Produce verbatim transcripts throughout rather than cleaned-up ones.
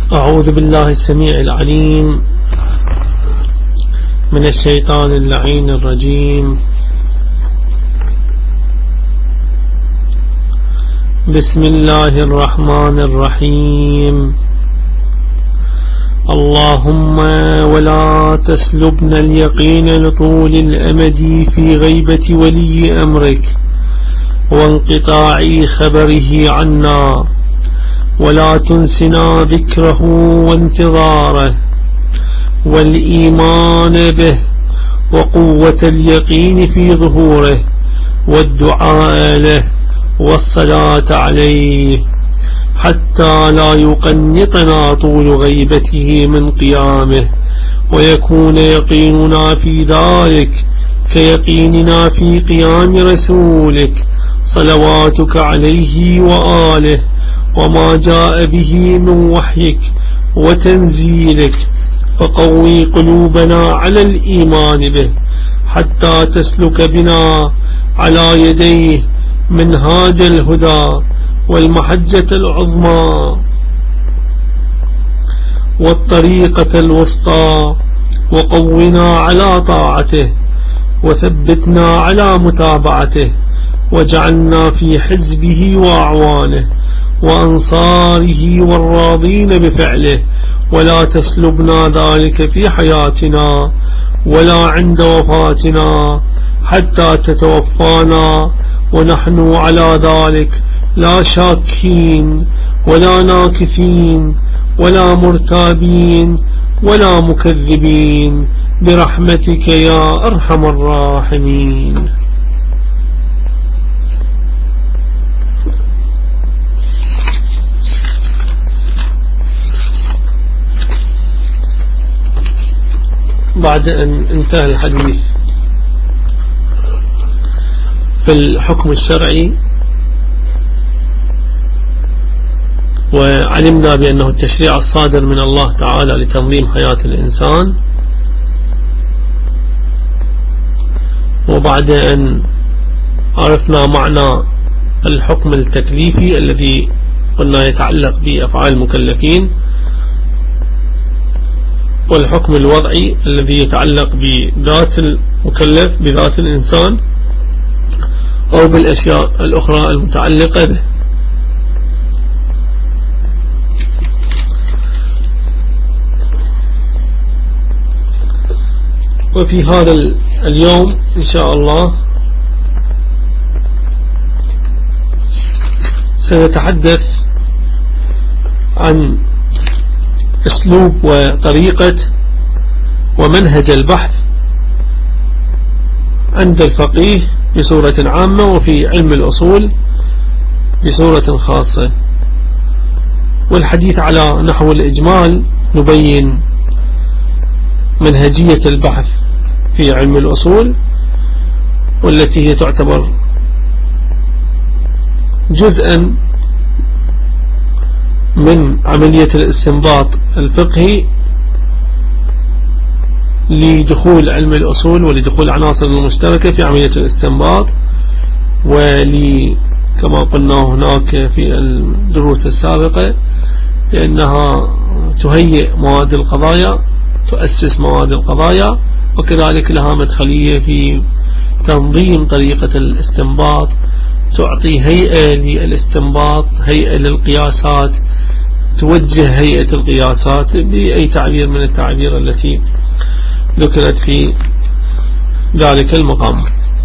أعوذ بالله السميع العليم من الشيطان اللعين الرجيم. بسم الله الرحمن الرحيم. اللهم ولا تسلبنا اليقين لطول الأمد في غيبة ولي أمرك وانقطاع خبره عنا، ولا تنسنا ذكره وانتظاره والإيمان به وقوة اليقين في ظهوره والدعاء له والصلاة عليه، حتى لا يقنطنا طول غيبته من قيامه، ويكون يقيننا في ذلك كيقيننا في قيام رسولك صلواتك عليه وآله وما جاء به من وحيك وتنزيلك، فقوي قلوبنا على الإيمان به حتى تسلك بنا على يديه منهاج الهدى والمحجة العظمى والطريقة الوسطى، وقونا على طاعته وثبتنا على متابعته، واجعلنا في حزبه وأعوانه وأنصاره والراضين بفعله، ولا تسلبنا ذلك في حياتنا ولا عند وفاتنا حتى تتوفانا ونحن على ذلك لا شاكين ولا ناكثين ولا مرتابين ولا مكذبين برحمتك يا أرحم الراحمين. بعد أن انتهى الحديث في الحكم الشرعي وعلمنا بأنه التشريع الصادر من الله تعالى لتنظيم حياة الإنسان، وبعد أن عرفنا معنى الحكم التكليفي الذي قلنا يتعلق بأفعال المكلفين، والحكم الوضعي الذي يتعلق بذات المكلف بذات الإنسان أو بالأشياء الأخرى المتعلقة به. وفي هذا اليوم إن شاء الله سنتحدث عن أسلوب وطريقة ومنهج البحث عند الفقيه بصورة عامة، وفي علم الأصول بصورة خاصة. والحديث على نحو الإجمال نبين منهجية البحث في علم الأصول، والتي هي تعتبر جزءا من عملية الاستنباط الفقهي لدخول علم الأصول ولدخول العناصر المشتركة في عملية الاستنباط، ولي كما قلنا هناك في الدروس السابقة بأنها تهيئ مواد القضايا، تؤسس مواد القضايا، وكذلك لها مدخلية في تنظيم طريقة الاستنباط، تعطي هيئة للاستنباط، هيئة للقياسات، توجه هيئة القياسات بأي تعبير من التعبير التي ذكرت في ذلك المقام.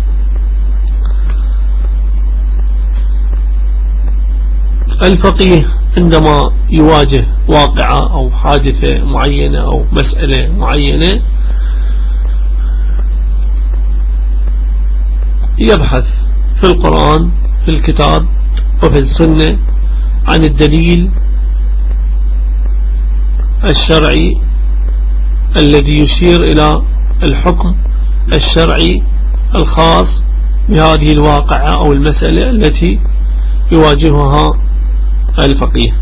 الفقيه عندما يواجه واقعة أو حادثة معينة أو مسألة معينة يبحث في القرآن في الكتاب وفي السنة عن الدليل الشرعي الذي يشير إلى الحكم الشرعي الخاص بهذه الواقعة أو المسألة التي يواجهها الفقيه.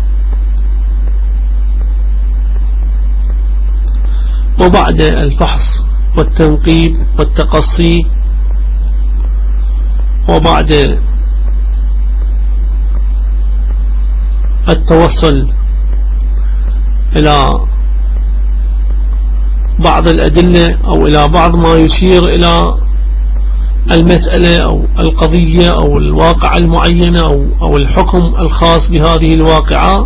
وبعد الفحص والتنقيب والتقصي، وبعد التوصل إلى بعض الأدلة أو إلى بعض ما يشير إلى المسألة أو القضية أو الواقع المعينة أو, أو الحكم الخاص بهذه الواقعة،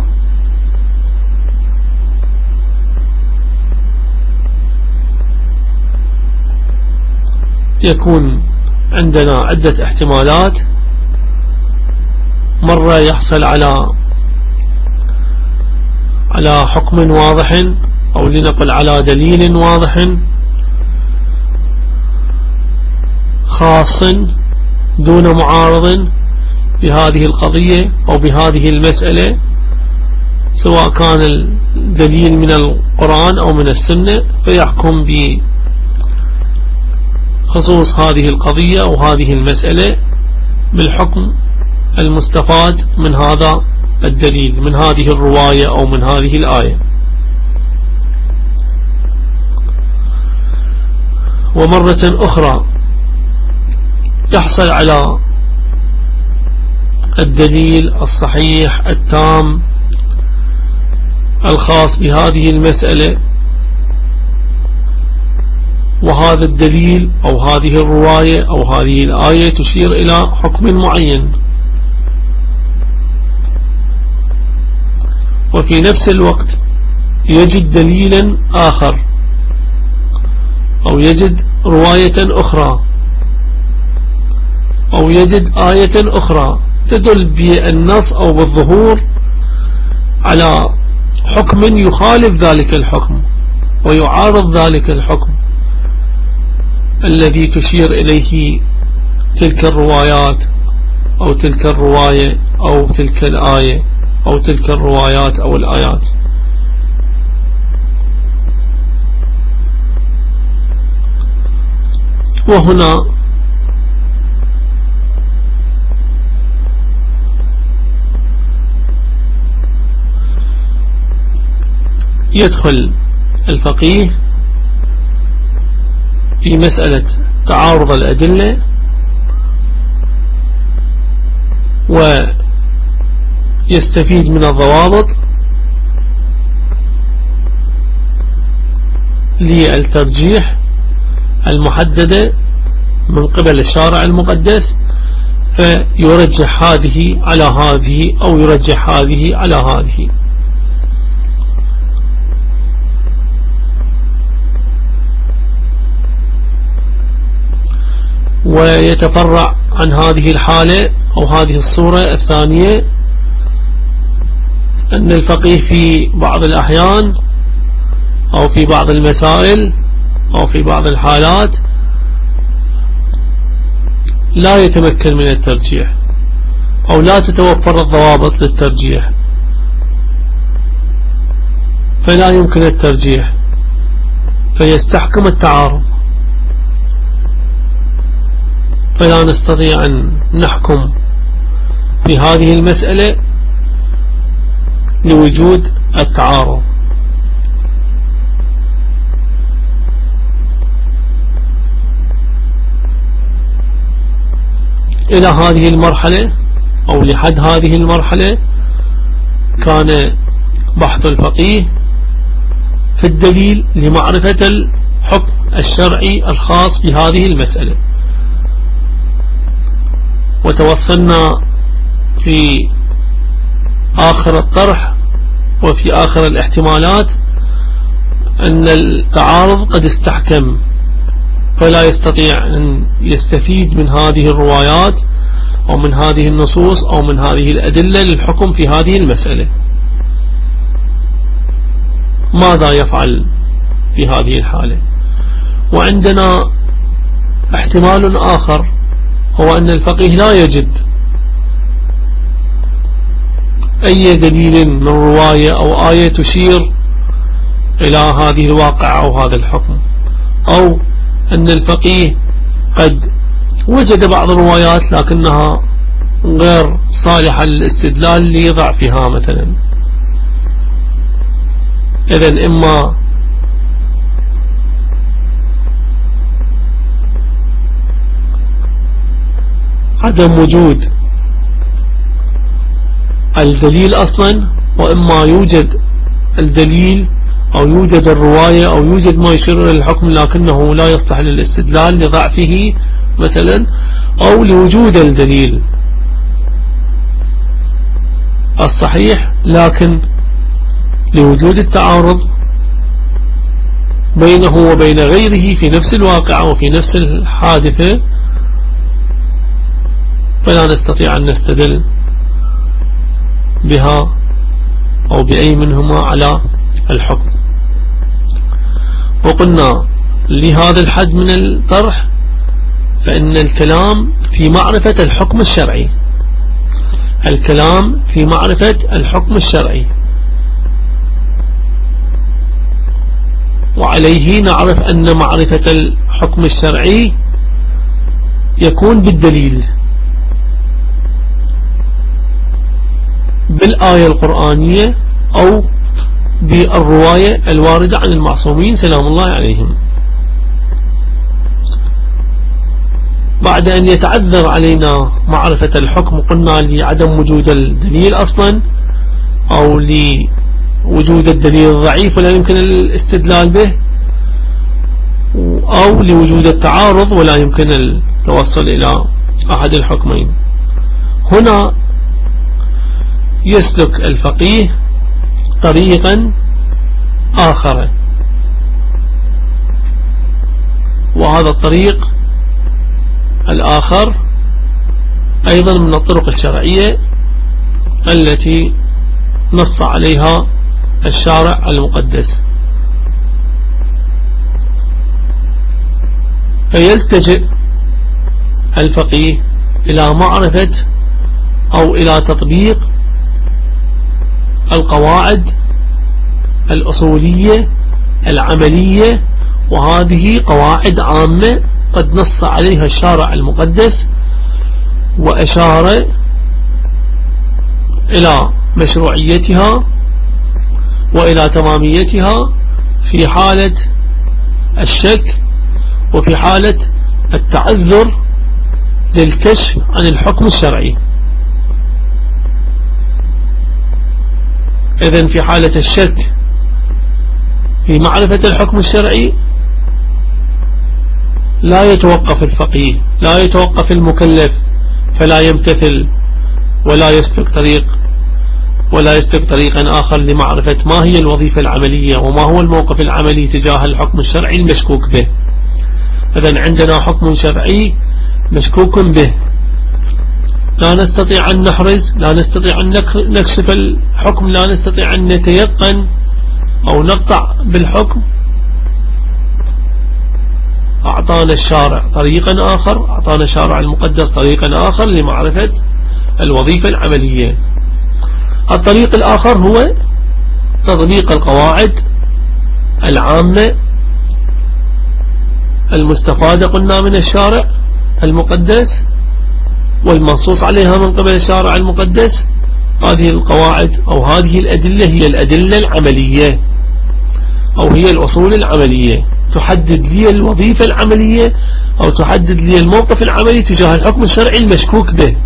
يكون عندنا عدة احتمالات. مرة يحصل على على حكم واضح أو لنقل على دليل واضح خاص دون معارض بهذه القضية أو بهذه المسألة، سواء كان الدليل من القرآن أو من السنة، فيحكم بخصوص هذه القضية أو هذه المسألة بالحكم المستفاد من هذا الدليل، من هذه الرواية أو من هذه الآية. ومرة أخرى يحصل على الدليل الصحيح التام الخاص بهذه المسألة، وهذا الدليل أو هذه الرواية أو هذه الآية تشير إلى حكم معين، وفي نفس الوقت يجد دليلا آخر أو يجد رواية أخرى أو يجد آية أخرى تدل بالنص أو بالظهور على حكم يخالف ذلك الحكم ويعارض ذلك الحكم الذي تشير إليه تلك الروايات أو تلك الرواية أو تلك الآية أو تلك الروايات أو الآيات. وهنا يدخل الفقيه في مسألة تعارض الأدلة ويستفيد من الضوابط للترجيح المحددة من قبل الشارع المقدس، فيرجح هذه على هذه أو يرجح هذه على هذه. ويتفرع عن هذه الحالة أو هذه الصورة الثانية أن الفقيه في بعض الأحيان أو في بعض المسائل أو في بعض الحالات لا يتمكن من الترجيح أو لا تتوفر الضوابط للترجيح، فلا يمكن الترجيح، فيستحكم التعارض، فلا نستطيع أن نحكم في هذه المسألة لوجود التعارض. إلى هذه المرحلة أو لحد هذه المرحلة كان بحث الفقيه في الدليل لمعرفة الحكم الشرعي الخاص بهذه المسألة. وتوصلنا في آخر الطرح وفي آخر الاحتمالات أن التعارض قد استحكم، فلا يستطيع أن يستفيد من هذه الروايات أو من هذه النصوص أو من هذه الأدلة للحكم في هذه المسألة. ماذا يفعل في هذه الحالة؟ وعندنا احتمال آخر، هو أن الفقيه لا يجد أي دليل من رواية أو آية تشير إلى هذه الواقعة أو هذا الحكم، أو أن الفقيه قد وجد بعض الروايات لكنها غير صالحة للاستدلال لضعفها مثلا. إذن إما عدم وجود الدليل أصلا، وإما يوجد الدليل أو يوجد الرواية أو يوجد ما يشير إلى الحكم لكنه لا يصلح للاستدلال لضعفه مثلا أو لوجود الدليل الصحيح لكن لوجود التعارض بينه وبين غيره في نفس الواقع وفي نفس الحادثة، فلا نستطيع أن نستدل بها أو بأي منهما على الحكم. وقلنا لهذا الحد من الطرح فإن الكلام في معرفة الحكم الشرعي، الكلام في معرفة الحكم الشرعي، وعليه نعرف أن معرفة الحكم الشرعي يكون بالدليل، بالآية القرآنية أو بالرواية الواردة عن المعصومين سلام الله عليهم. بعد أن يتعذر علينا معرفة الحكم قلنا لعدم وجود الدليل أصلا أو لوجود الدليل الضعيف ولا يمكن الاستدلال به، أو لوجود التعارض ولا يمكن التوصل إلى أحد الحكمين. هنا يسلك الفقيه طريقا آخر، وهذا الطريق الآخر أيضا من الطرق الشرعية التي نص عليها الشارع المقدس، فيلتجئ الفقيه إلى معرفة أو إلى تطبيق القواعد الأصولية العملية، وهذه قواعد عامة قد نص عليها الشارع المقدس وأشار إلى مشروعيتها وإلى تماميتها في حالة الشك وفي حالة التعذر للكشف عن الحكم الشرعي. إذن في حالة الشك في معرفة الحكم الشرعي لا يتوقف الفقيه، لا يتوقف المكلف فلا يمتثل ولا يسلك طريق ولا يسلك طريقا آخر لمعرفة ما هي الوظيفة العملية وما هو الموقف العملي تجاه الحكم الشرعي المشكوك به. إذن عندنا حكم شرعي مشكوك به، لا نستطيع أن نحرز، لا نستطيع أن نكشف الحكم، لا نستطيع أن نتيقن أو نقطع بالحكم. أعطانا الشارع طريقا آخر، أعطانا الشارع المقدس طريقا آخر لمعرفة الوظيفة العملية. الطريق الآخر هو تطبيق القواعد العامة المستفادة قلنا من الشارع المقدس والمنصوص عليها من قبل الشارع المقدس. هذه القواعد أو هذه الأدلة هي الأدلة العملية أو هي الأصول العملية، تحدد لي الوظيفة العملية أو تحدد لي الموقف العملي تجاه الحكم الشرعي المشكوك به.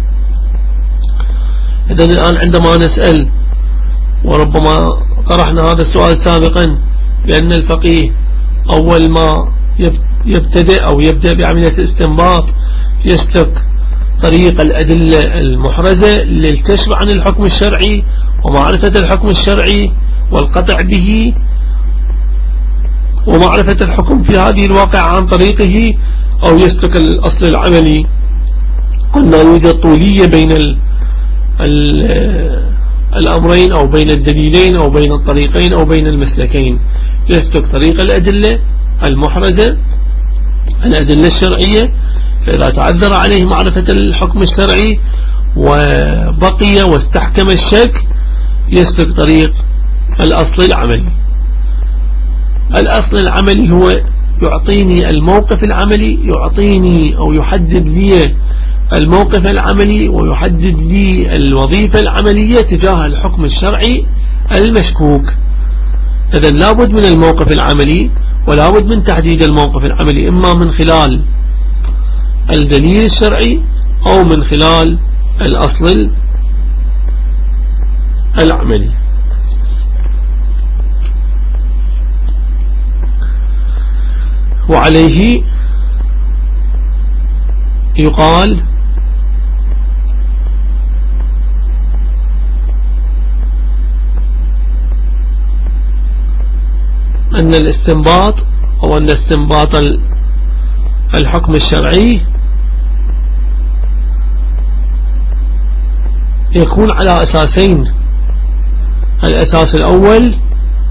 إذن الآن عندما نسأل، وربما طرحنا هذا السؤال سابقا، بأن الفقيه أول ما يبتدئ أو يبدأ بعملية الاستنباط يسلك طريق الأدلة المحرزة للكشف عن الحكم الشرعي ومعرفة الحكم الشرعي والقطع به ومعرفة الحكم في هذه الواقع عن طريقه، أو يسلك الأصل العملي. قلنا يوجد طولية بين ال ال الأمرين أو بين الدليلين أو بين الطريقين أو بين المسلكين. يسلك طريق الأدلة المحرزة الأدلة الشرعية، فإذا تعذر عليه معرفة الحكم الشرعي وبقي واستحكم الشك يسلك طريق الأصل العملي. الأصل العملي هو يعطيني الموقف العملي، يعطيني أو يحدد لي الموقف العملي ويحدد لي الوظيفة العملية تجاه الحكم الشرعي المشكوك. إذن لابد من الموقف العملي ولابد من تحديد الموقف العملي، إما من خلال الدليل الشرعي أو من خلال الأصل العملي. وعليه يقال أن الاستنباط أو أن استنباط الحكم الشرعي يكون على أساسين. الأساس الأول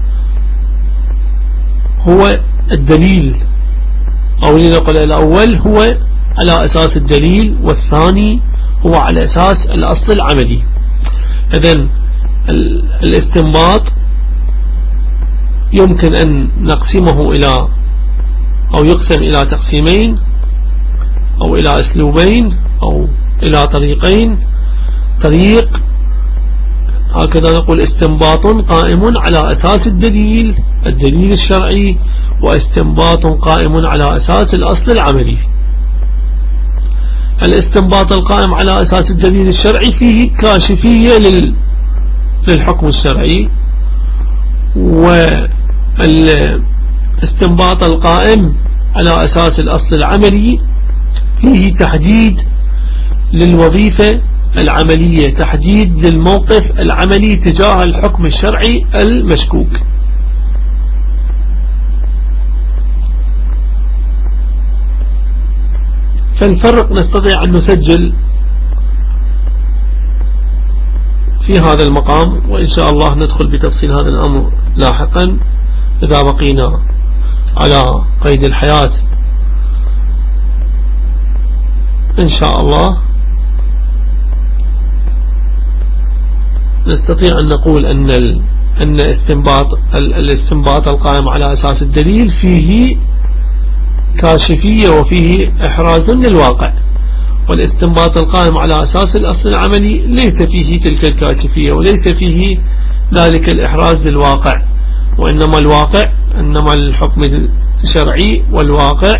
هو الدليل، أو لنقل الأول هو على أساس الدليل، والثاني هو على أساس الأصل العملي. إذن الاستنباط يمكن أن نقسمه إلى أو يقسم إلى تقسيمين أو إلى أسلوبين أو إلى طريقين. طريق هكذا نقول استنباط قائم على أساس الدليل الدليل الشرعي، واستنباط قائم على أساس الأصل العملي. الاستنباط القائم على أساس الدليل الشرعي فيه كاشفية للحكم الشرعي، والاستنباط القائم على أساس الأصل العملي فيه تحديد للوظيفة العملية، تحديد للموقف العملي تجاه الحكم الشرعي المشكوك. فالفرق نستطيع أن نسجل في هذا المقام، وإن شاء الله ندخل بتفصيل هذا الأمر لاحقا إذا بقينا على قيد الحياة إن شاء الله. نستطيع أن نقول أن أن استنباط الاستنباط القائم على أساس الدليل فيه كاشفية وفيه إحراز للواقع، والاستنباط القائم على أساس الأصل العملي ليس فيه تلك الكاشفية وليس فيه ذلك الإحراز للواقع، وإنما الواقع إنما الحكم الشرعي والواقع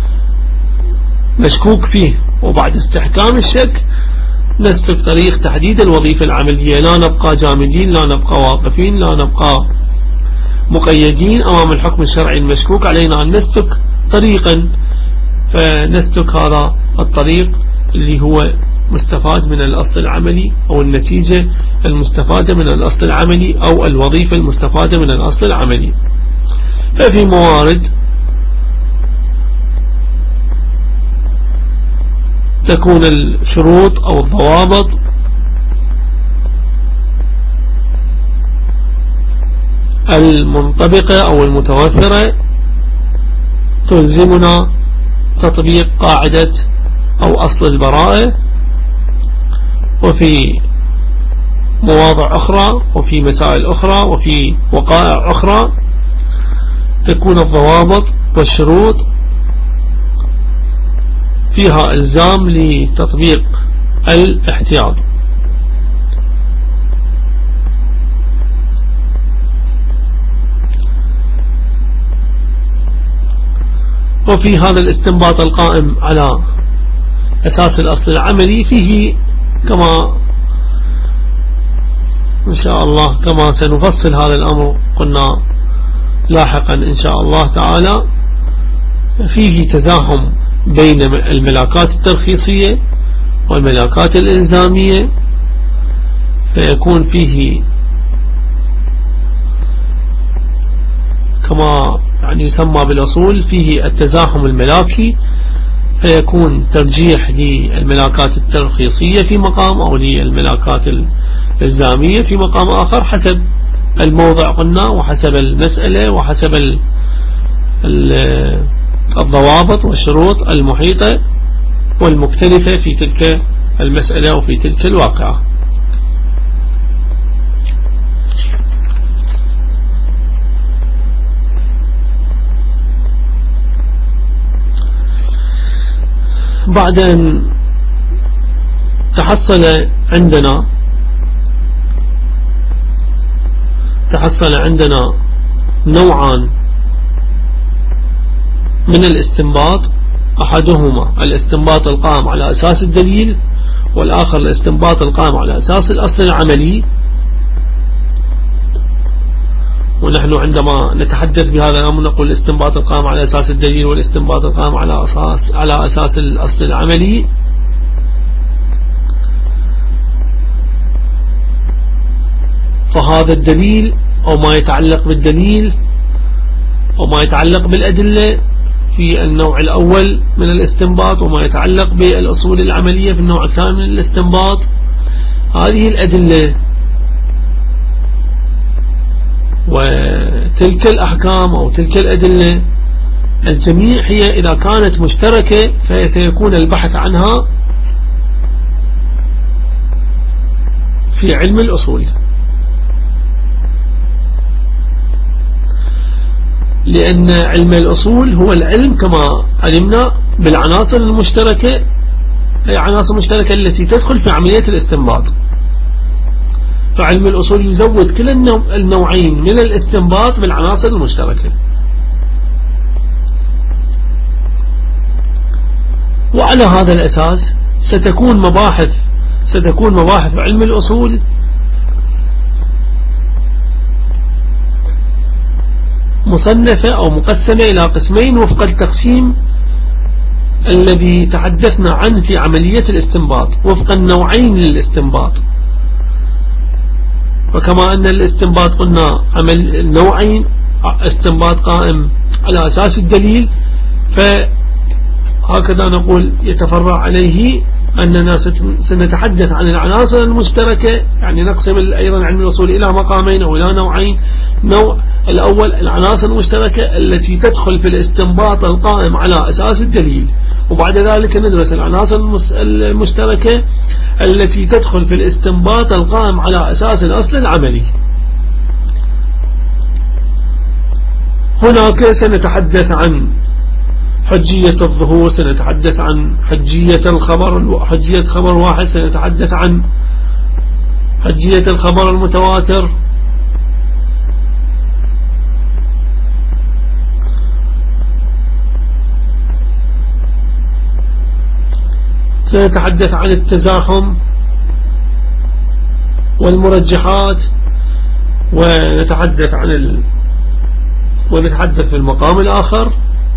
مشكوك فيه. وبعد استحكام الشك نسلك طريق تحديد الوظيفة العملية، لا نبقى جامدين، لا نبقى واقفين، لا نبقى مقيدين أمام الحكم الشرعي المشكوك. علينا أن نسلك طريقا، فنسلك هذا الطريق اللي هو مستفاد من الأصل العملي، أو النتيجة المستفادة من الأصل العملي، أو الوظيفة المستفادة من الأصل العملي. ففي موارد تكون الشروط أو الضوابط المنطبقة أو المتوفرة تلزمنا تطبيق قاعدة أو أصل البراءة. وفي مواضع أخرى وفي مسائل أخرى وفي وقائع أخرى تكون الضوابط والشروط فيها إلزام لتطبيق الاحتياط. وفي هذا الاستنباط القائم على أساس الأصل العملي فيه كما إن شاء الله كما سنفصل هذا الأمر قلنا لاحقا إن شاء الله تعالى، فيه تزاحم بين الملاكات الترخيصية والملاكات الإلزامية، فيكون فيه كما يعني يسمى بالأصول فيه التزاحم الملاكي، فيكون ترجيح للملاكات الترخيصية في مقام، أو للملاكات الإلزامية في مقام آخر، حسب الموضع قلنا، وحسب المسألة، وحسب ال ال الضوابط والشروط المحيطة والمختلفة في تلك المسألة وفي تلك الواقعة. بعد أن تحصل عندنا تحصل عندنا نوعان من الاستنباط، أحدهما الاستنباط القائم على أساس الدليل، والآخر الاستنباط القائم على أساس الأصل العملي. ونحن عندما نتحدث بهذا الأمر نقول الاستنباط القائم على أساس الدليل والاستنباط القائم على أساس على أساس الأصل العملي. فهذا الدليل أو ما يتعلق بالدليل أو ما يتعلق بالأدلة في النوع الأول من الاستنباط وما يتعلق بالأصول العملية في النوع الثاني من الاستنباط، هذه الأدلة وتلك الأحكام أو تلك الأدلة الجميع هي إذا كانت مشتركة فسيكون البحث عنها في علم الأصول، لأن علم الأصول هو العلم كما علمنا بالعناصر المشتركة، أي عناصر المشتركة التي تدخل في عملية الاستنباط. فعلم الأصول يزود كل النوعين من الاستنباط بالعناصر المشتركة. وعلى هذا الأساس ستكون مباحث ستكون مباحث علم الأصول مصنفة أو مقسمة إلى قسمين وفق التقسيم الذي تحدثنا عنه في عملية الاستنباط وفق النوعين للاستنباط. وكما أن الاستنباط قلنا عمل نوعين، استنباط قائم على أساس الدليل، فهكذا نقول يتفرع عليه أننا سنتحدث عن العناصر المشتركة، يعني نقسم أيضا علم الأصول إلى مقامين أو إلى نوعين. نوع الأول العناصر المشتركة التي تدخل في الاستنباط القائم على أساس الدليل، وبعد ذلك ندرس العناصر المشتركة التي تدخل في الاستنباط القائم على أساس الأصل العملي. هناك سنتحدث عن حجية الظهور، سنتحدث عن حجية الخبر حجية خبر واحد، سنتحدث عن حجية الخبر المتواتر، سنتحدث عن التزاحم والمرجحات، ونتحدث عن ال... ونتحدث في المقام الآخر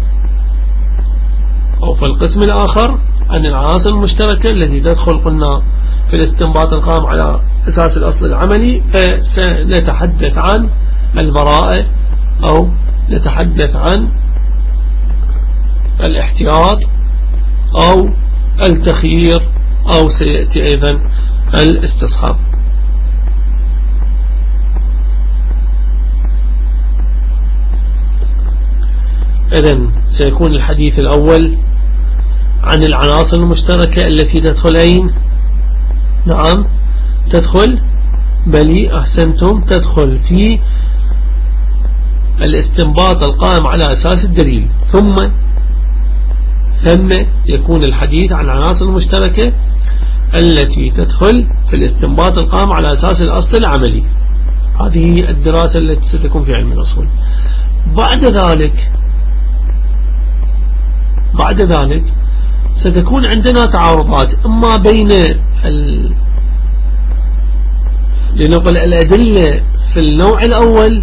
أو في القسم الآخر عن العناصر المشتركة التي تدخل قلنا في الاستنباط القائم على أساس الأصل العملي. فسنتحدث عن البراءة أو نتحدث عن الاحتياط أو التخيير أو سيأتي أيضا الاستصحاب. إذن سيكون الحديث الأول عن العناصر المشتركة التي تدخل أين؟ نعم تدخل بلي أحسنتم تدخل في الاستنباط القائم على أساس الدليل، ثم ثم يكون الحديث عن العناصر المشتركة التي تدخل في الاستنباط القائم على أساس الأصل العملي. هذه الدراسة التي ستكون في علم الأصول. بعد ذلك بعد ذلك ستكون عندنا تعارضات إما بين ال... لنقل الأدلة في النوع الأول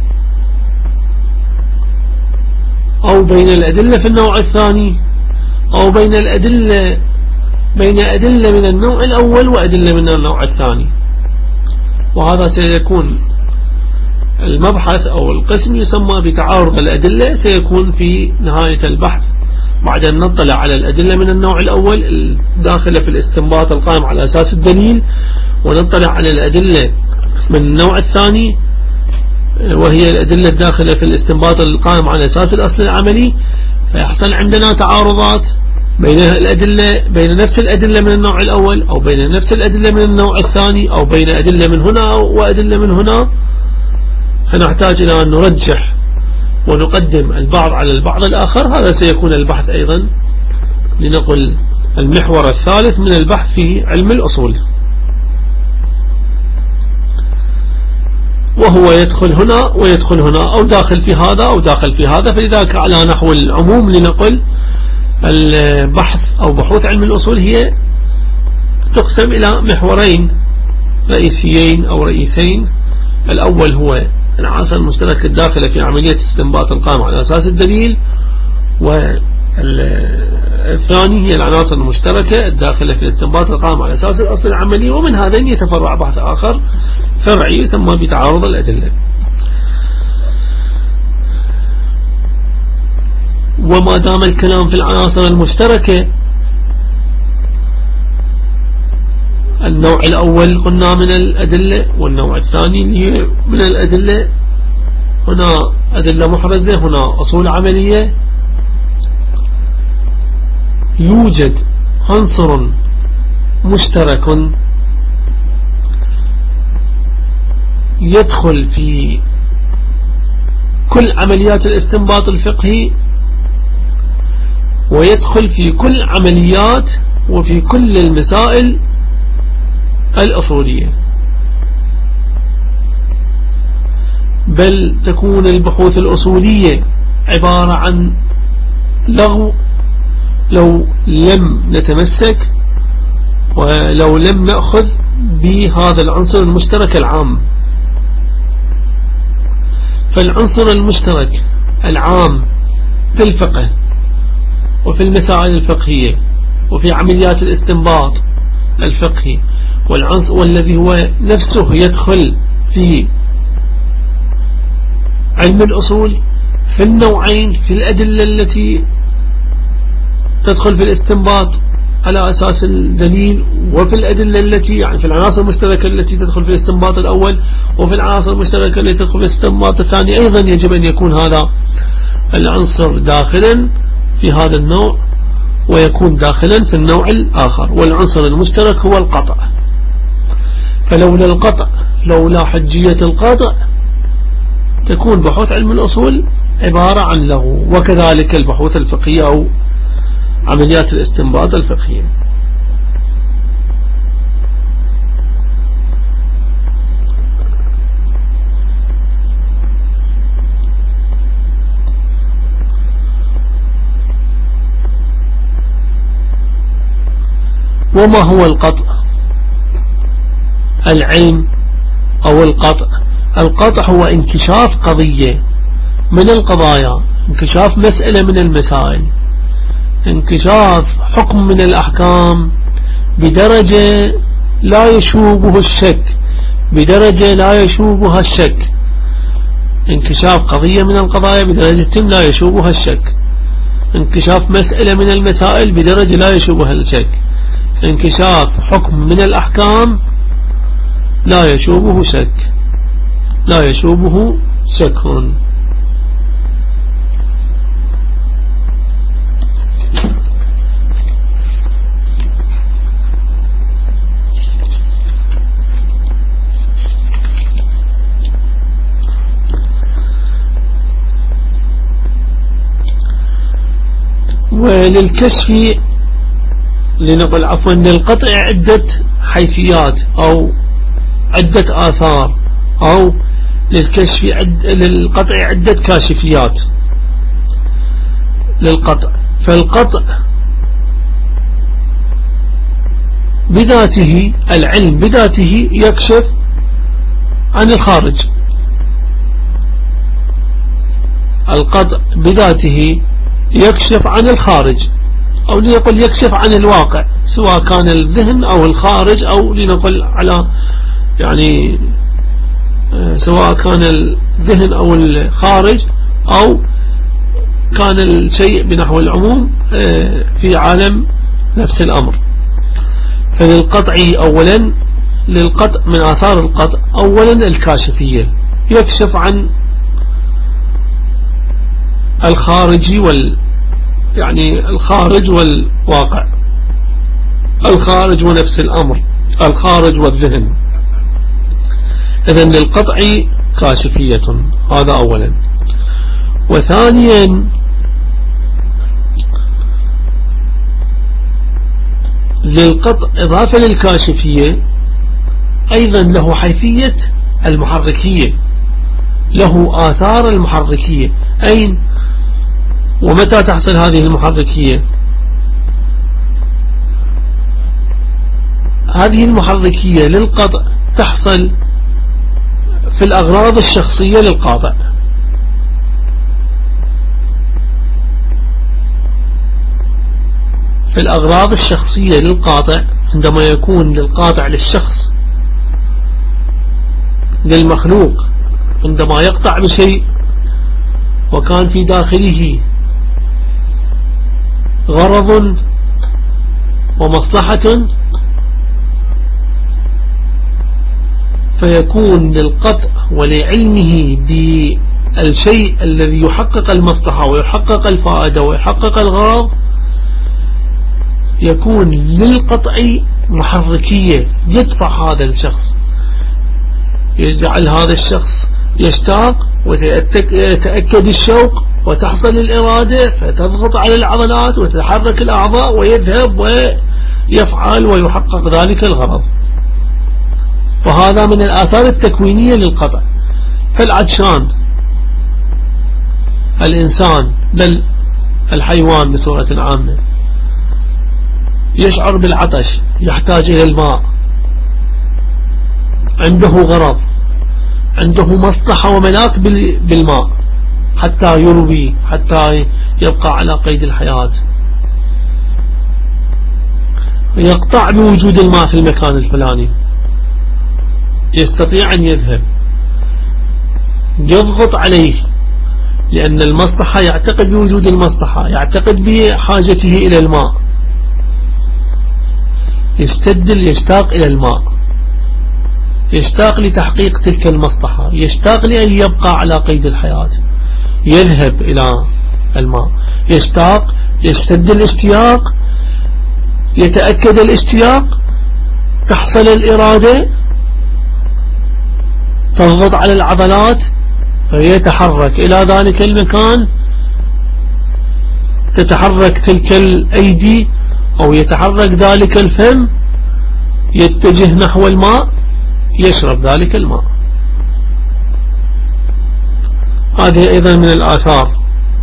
أو بين الأدلة في النوع الثاني أو بين الأدلة بين أدلة من النوع الأول وأدلة من النوع الثاني. وهذا سيكون المبحث أو القسم يسمى بتعارض الأدلة، سيكون في نهاية البحث بعد أن نطلع على الأدلة من النوع الأول الداخلة في الاستنباط القائم على أساس الدليل، ونطلع على الأدلة من النوع الثاني وهي الأدلة الداخلة في الاستنباط القائم على أساس الأصل العملي. فيحصل عندنا تعارضات بين الأدلة بين نفس الأدلة من النوع الأول أو بين نفس الأدلة من النوع الثاني أو بين أدلة من هنا وأدلة من هنا، فنحتاج إلى أن نرجح ونقدم البعض على البعض الآخر. هذا سيكون البحث أيضا لنقل المحور الثالث من البحث في علم الأصول، وهو يدخل هنا ويدخل هنا أو داخل في هذا أو داخل في هذا. فلذلك على نحو العموم لنقل البحث أو بحوث علم الأصول هي تقسم إلى محورين رئيسيين أو رئيسين. الأول هو العناصر المشتركة الداخلة في عملية استنباط القائمة على أساس الدليل، والثاني هي العناصر المشتركة الداخلة في استنباط القائمة على أساس الأصل العملي. ومن هذين يتفرع بحث آخر فرعي يسمى بتعارض الأدلة. وما دام الكلام في العناصر المشتركة، النوع الأول قلنا من الأدلة، والنوع الثاني اللي من الأدلة هنا أدلة محرزة، هنا أصول عملية. يوجد عنصر مشترك يدخل في كل عمليات الاستنباط الفقهي، ويدخل في كل عمليات وفي كل المسائل الأصولية، بل تكون البحوث الأصولية عبارة عن لغو لو لم نتمسك ولو لم نأخذ بهذا العنصر المشترك العام. فالعنصر المشترك العام في الفقه وفي المسائل الفقهية وفي عمليات الاستنباط الفقهي، والعنصر والذي هو نفسه يدخل في علم الأصول في النوعين، في الأدلة التي تدخل في الاستنباط على أساس الدليل، وفي الأدلة التي يعني في العناصر المشتركة التي تدخل في الاستنباط الأول، وفي العناصر المشتركة التي تدخل في الاستنباط الثاني. أيضا يجب أن يكون هذا العنصر داخلا في هذا النوع ويكون داخلا في النوع الآخر. والعنصر المشترك هو القطع، فلولا القطع لولا حجية القطع تكون بحوث علم الأصول عبارة عن لغو، وكذلك البحوث الفقهية أو عمليات الاستنباط الفقهية. وما هو القطع؟ العلم أو القطع. القطع هو انكشاف قضية من القضايا، انكشاف مسألة من المسائل، انكشاف حكم من الأحكام بدرجة لا يشوبه الشك، بدرجة لا يشوبها الشك. انكشاف قضية من القضايا بدرجة لا يشوبها الشك، انكشاف مسألة من المسائل بدرجة لا يشوبها الشك، انكشاف حكم من الأحكام لا يشوبه شك، لا يشوبه شك. وللكشف لنقل عفوا للقطع عدة حيثيات أو عدة آثار، أو للكشف عد للقطع عدة كاشفيات للقطع. فالقطع بذاته، العلم بذاته يكشف عن الخارج، القطع بذاته يكشف عن الخارج، أو لنقل يكشف عن الواقع، سواء كان الذهن أو الخارج، أو لنقل على يعني سواء كان الذهن أو الخارج، أو كان الشيء بنحو العموم في عالم نفس الأمر. فللقطع أولا، للقطع من آثار القطع أولا الكاشفية، يكشف عن الخارجي وال يعني الخارج والواقع، الخارج ونفس الأمر، الخارج والذهن. إذن للقطع كاشفية، هذا أولا. وثانيا للقطع إضافة للكاشفية أيضا له حيثية المحركية، له آثار المحركية. أين ومتى تحصل هذه المحركية؟ هذه المحركية للقطع تحصل في الأغراض الشخصية للقاطع. في الأغراض الشخصية للقاطع عندما يكون للقاطع للشخص للمخلوق عندما يقطع بشيء وكان في داخله غرض ومصلحة فيكون للقطع ولعلمه بالشيء الذي يحقق المصلحة ويحقق الفائدة ويحقق الغرض يكون للقطع محركية يدفع هذا الشخص، يجعل هذا الشخص يشتاق ويتأكد الشوق وتحصل الإرادة فتضغط على العضلات وتتحرك الأعضاء ويذهب ويفعل ويحقق ذلك الغرض. وهذا من الآثار التكوينية للقطع. فالعطشان الإنسان بل الحيوان بصورة عامة يشعر بالعطش، يحتاج إلى الماء، عنده غرض، عنده مصلحة وملاك بالماء حتى يروي، حتى يبقى على قيد الحياة. يقطع بوجود الماء في المكان الفلاني، يستطيع أن يذهب، يضغط عليه لأن المصلحة يعتقد بوجود المصلحة، يعتقد بحاجته إلى الماء، يستدل، يشتاق إلى الماء، يشتاق لتحقيق تلك المصلحة، يشتاق لأن يبقى على قيد الحياة، يذهب إلى الماء، يشتاق، يشتد الاشتياق، يتأكد الاشتياق، تحصل الإرادة، تضغط على العضلات فيتحرك إلى ذلك المكان، تتحرك تلك الأيدي أو يتحرك ذلك الفم، يتجه نحو الماء، يشرب ذلك الماء. هذه أيضا من الآثار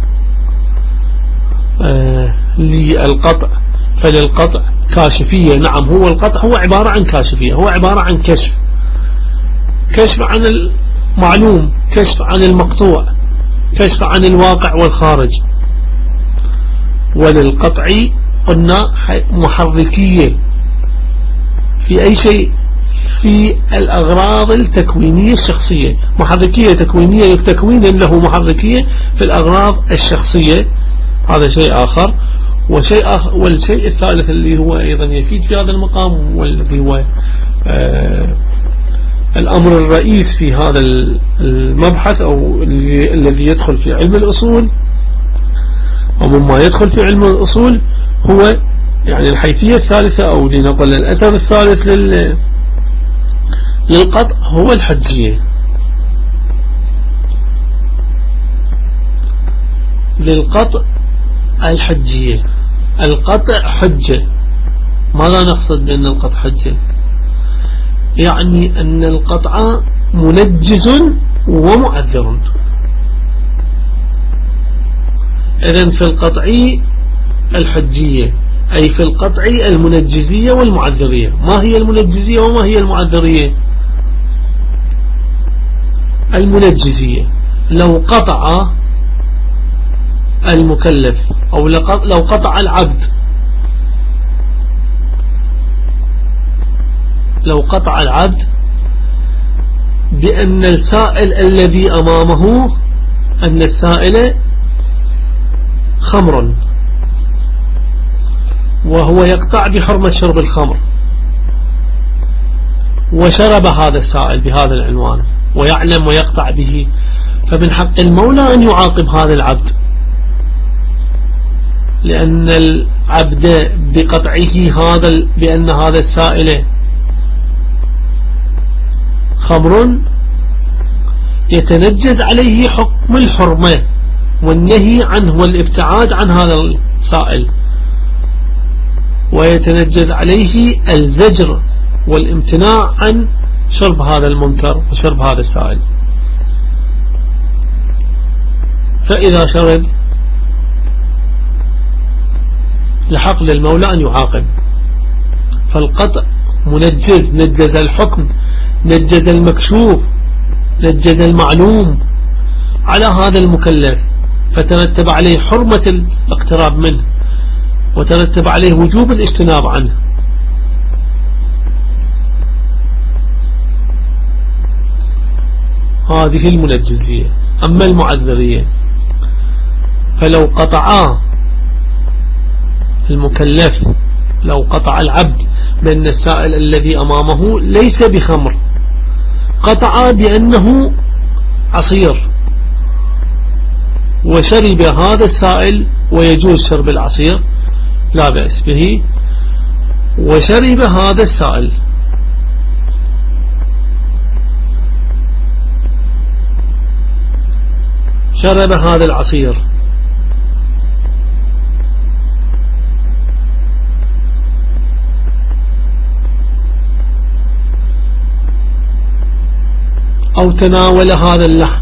آه للقطع. فللقطع كاشفية، نعم هو القطع هو عبارة عن كاشفية، هو عبارة عن كشف، كشف عن المعلوم، كشف عن المقطوع، كشف عن الواقع والخارج. وللقطع قلنا محركية في أي شيء، في الأغراض التكوينية الشخصية، محركية تكوينية، تكوين له محركية في الأغراض الشخصية، هذا شيء آخر. وشيء آخر والشيء الثالث اللي هو أيضا يفيد في هذا المقام والذي هو آه الأمر الرئيس في هذا المبحث أو الذي يدخل في علم الأصول، ومما يدخل في علم الأصول هو يعني الحيثية الثالثة أو لنقل الأثر الثالث لل للقطع هو الحجية. للقطع الحجية، القطع حجة. ماذا نقصد بأن القطع حجة؟ يعني أن القطع منجز ومعذر. إذن في القطع الحجية أي في القطع المنجزية والمعذرية. ما هي المنجزية وما هي المعذرية؟ المنجزية لو قطع المكلف أو لو قطع العبد، لو قطع العبد بأن السائل الذي أمامه أن السائل خمر وهو يقطع بحرمة شرب الخمر، وشرب هذا السائل بهذا العنوان ويعلم ويقطع به، فمن حق المولى أن يعاقب هذا العبد، لأن العبد بقطعه هذا بأن هذا السائل خمر يتنجز عليه حكم الحرمة والنهي عنه والابتعاد عن هذا السائل، ويتنجز عليه الزجر والامتناع عن شرب هذا المنكر وشرب هذا السائل. فإذا شرب لحق للمولى أن يعاقب. فالقطع منجز، نجز الحكم، نجز المكشوف، نجد المعلوم على هذا المكلف فترتب عليه حرمة الاقتراب منه وترتب عليه وجوب الاجتناب عنه. هذه المنجزية. أما المعذرية فلو قطعا المكلف لو قطع العبد بأن السائل الذي أمامه ليس بخمر، قطع بأنه عصير وشرب هذا السائل ويجوز شرب العصير لا بأس به، وشرب هذا السائل شرب هذا العصير أو تناول هذا اللحم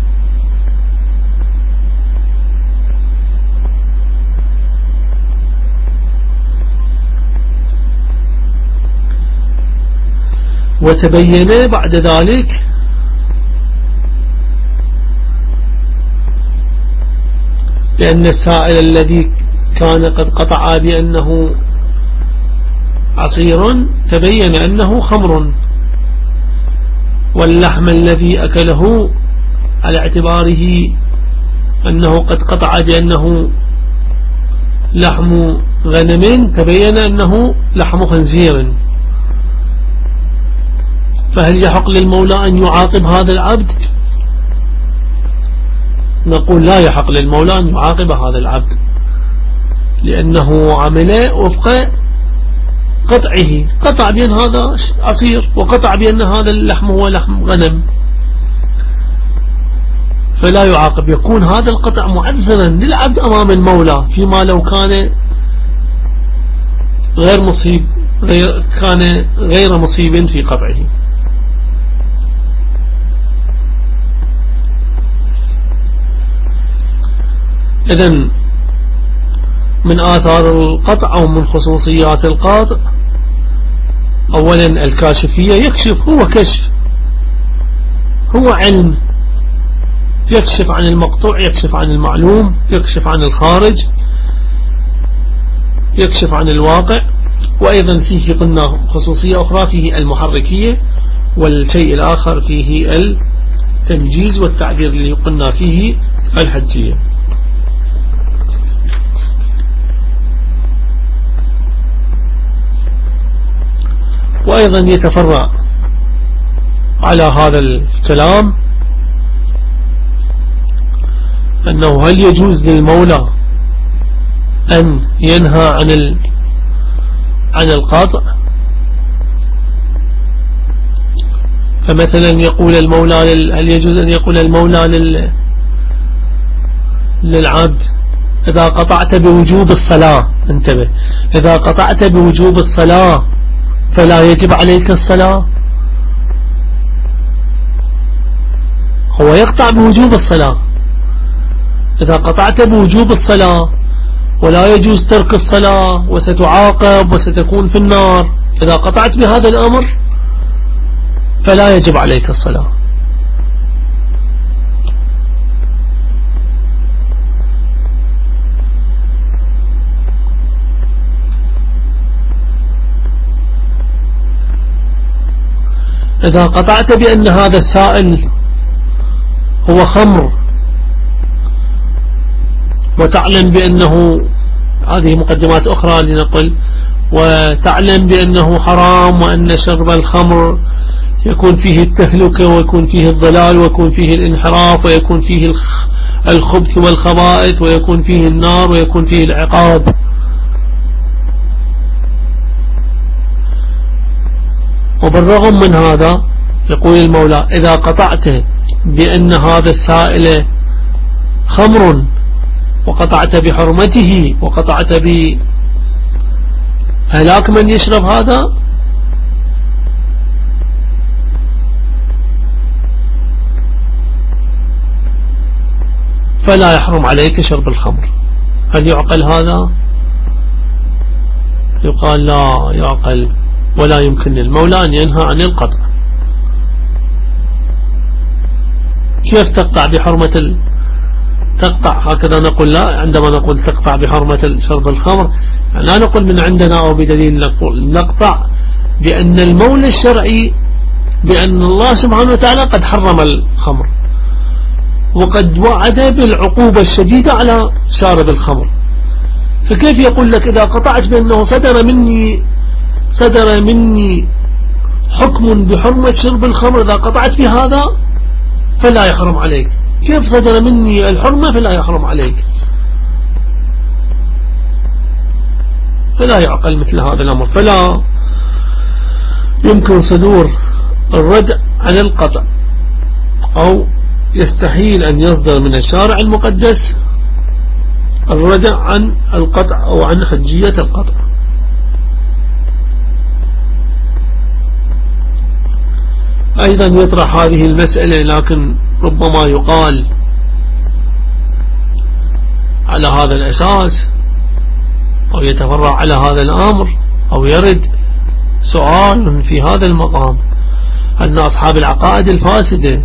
وتبين بعد ذلك لأن السائل الذي كان قد قطع بأنه عصير تبين أنه خمر، واللحم الذي أكله على اعتباره أنه قد قطع بأنه لحم غنم تبين أنه لحم خنزير، فهل يحق للمولى أن يعاقب هذا العبد؟ نقول لا يحق للمولى أن يعاقب هذا العبد لأنه عمل وفق قطعه، قطع بأن هذا عصير وقطع بأن هذا اللحم هو لحم غنم، فلا يعاقب. يكون هذا القطع معذرا للعبد أمام المولى فيما لو كان غير مصيب غير كان غير مصيب في قطعه. إذن من آثار القطع أو من خصوصيات القاطع أولا الكاشفية، يكشف، هو كشف، هو علم، يكشف عن المقطوع، يكشف عن المعلوم، يكشف عن الخارج، يكشف عن الواقع. وأيضا فيه قلنا خصوصية أخرى فيه المحركية، والشيء الآخر فيه التمجيز والتعبير اللي قلنا فيه الحجية. وأيضا يتفرع على هذا الكلام أنه هل يجوز للمولى أن ينهى عن عن القطع؟ فمثلا يقول المولى لل... هل يجوز أن يقول المولى لل... للعبد إذا قطعت بوجوب الصلاة، انتبه، إذا قطعت بوجوب الصلاة فلا يجب عليك الصلاة؟ هو يقطع بوجوب الصلاة، إذا قطعت بوجوب الصلاة ولا يجوز ترك الصلاة وستعاقب وستكون في النار، إذا قطعت بهذا الأمر فلا يجب عليك الصلاة. إذا قطعت بأن هذا السائل هو خمر وتعلم بأنه، هذه مقدمات أخرى لنقل، وتعلم بأنه حرام وأن شرب الخمر يكون فيه التهلكة ويكون فيه الضلال ويكون فيه الانحراف ويكون فيه الخبث والخبائث ويكون فيه النار ويكون فيه العقاب. وبالرغم من هذا يقول المولى إذا قطعت بأن هذا السائل خمر وقطعت بحرمته وقطعت بهلاك من يشرب هذا، فلا يحرم عليك شرب الخمر. هل يعقل هذا؟ يقال لا يعقل، ولا يمكن للمولى أن ينهى عن القطع. كيف تقطع بحرمة ال... تقطع هكذا نقول لا. عندما نقول تقطع بحرمة شرب الخمر لا نقول من عندنا أو بدليل، نقول نقطع بأن المولى الشرعي بأن الله سبحانه وتعالى قد حرم الخمر وقد وعد بالعقوبة الشديدة على شارب الخمر. فكيف يقول لك إذا قطعت بأنه صدر مني صدر مني حكم بحرمة شرب الخمر، إذا قطعت في هذا فلا يحرم عليك؟ كيف صدر مني الحرمة فلا يحرم عليك؟ فلا يعقل مثل هذا الأمر. فلا يمكن صدور الردع عن القطع، أو يستحيل أن يصدر من الشارع المقدس الردع عن القطع أو عن حجية القطع. أيضا يطرح هذه المسألة، لكن ربما يقال على هذا الأساس أو يتفرع على هذا الأمر أو يرد سؤال في هذا المقام، أن أصحاب العقائد الفاسدة،